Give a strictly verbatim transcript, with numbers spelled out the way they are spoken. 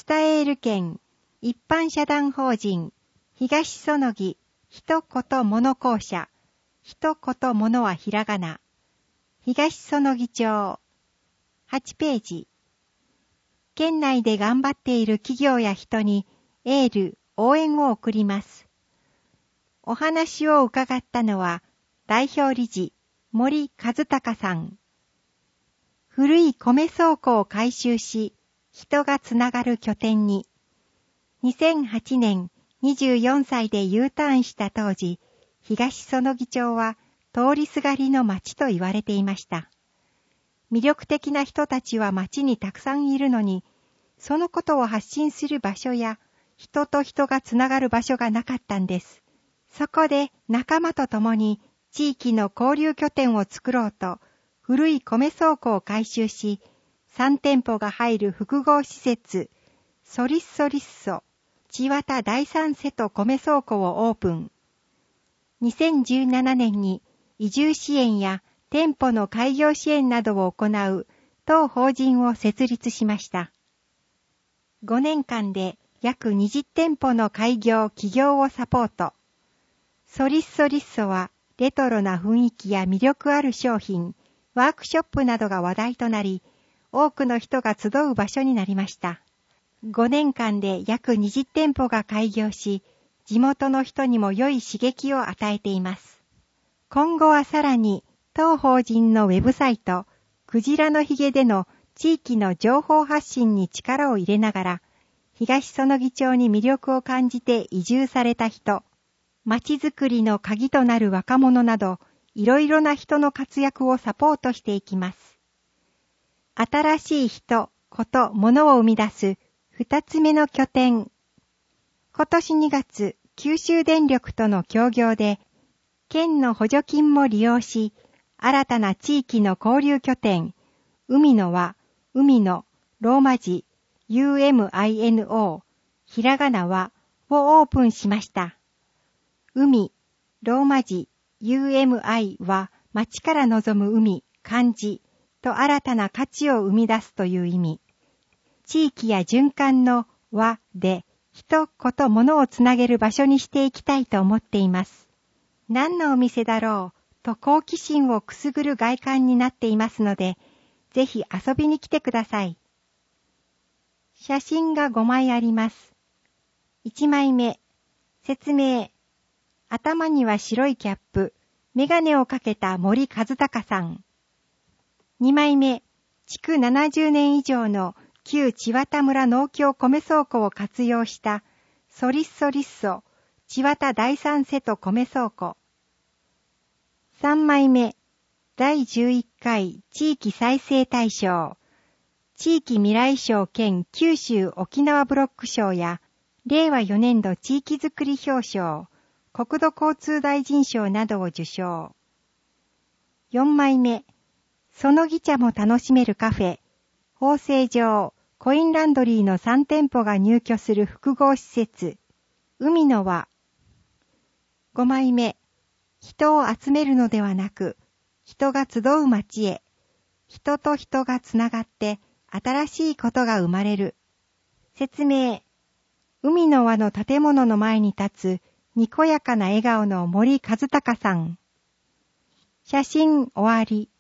伝える県一般社団法人東園木一言物公社一言物はひらがな東園木町はちページ。県内で頑張っている企業や人にエール、応援を送ります。お話を伺ったのは代表理事森和孝さん。古い米倉庫を改修し、人がつながる拠点に、にせんはちねんにじゅうよんさいで U ターンした当時、東園木町は通りすがりの町と言われていました。魅力的な人たちは町にたくさんいるのに、そのことを発信する場所や、人と人がつながる場所がなかったんです。そこで仲間と共に地域の交流拠点を作ろうと、古い米倉庫を改修し、さん店舗が入る複合施設、ソリッソリッソ、千綿第三瀬戸米倉庫をオープン。にせんじゅうななねんに移住支援や店舗の開業支援などを行う当法人を設立しました。ごねんかんで約にじゅう店舗の開業・起業をサポート。ソリッソリッソはレトロな雰囲気や魅力ある商品、ワークショップなどが話題となり、多くの人が集う場所になりました。ごねんかんで約にじゅう店舗が開業し、地元の人にも良い刺激を与えています。今後はさらに、当法人のウェブサイト、クジラのひげでの地域の情報発信に力を入れながら、東園木町に魅力を感じて移住された人、町づくりの鍵となる若者など、いろいろな人の活躍をサポートしていきます。新しい人、こと、物を生み出す二つ目の拠点。今年にがつ、九州電力との協業で、県の補助金も利用し、新たな地域の交流拠点、海の輪、海のローマ字、ユーエムアイエヌオー、ひらがな輪をオープンしました。海、ローマ字、ユーエムアイ は町から望む海、漢字と新たな価値を生み出すという意味。地域や循環の輪で人、こと、物をつなげる場所にしていきたいと思っています。何のお店だろうと好奇心をくすぐる外観になっていますので、ぜひ遊びに来てください。写真がごまいあります。いちまいめ、説明。頭には白いキャップ、メガネをかけた森和孝さん。にまいめ、築ななじゅうねん以上の旧千綿村農協米倉庫を活用したソリッソリッソ千綿第三瀬戸米倉庫。さんまいめ、だいじゅういっかい地域再生大賞、地域未来賞兼九州沖縄ブロック賞やれいわよねんど地域づくり表彰、国土交通大臣賞などを受賞。よんまいめ、園木茶も楽しめるカフェ、法政場、コインランドリーのさん店舗が入居する複合施設、海の輪。ごまいめ、人を集めるのではなく、人が集う街へ、人と人がつながって新しいことが生まれる。説明。海の輪の建物の前に立つにこやかな笑顔の森和孝さん。写真終わり。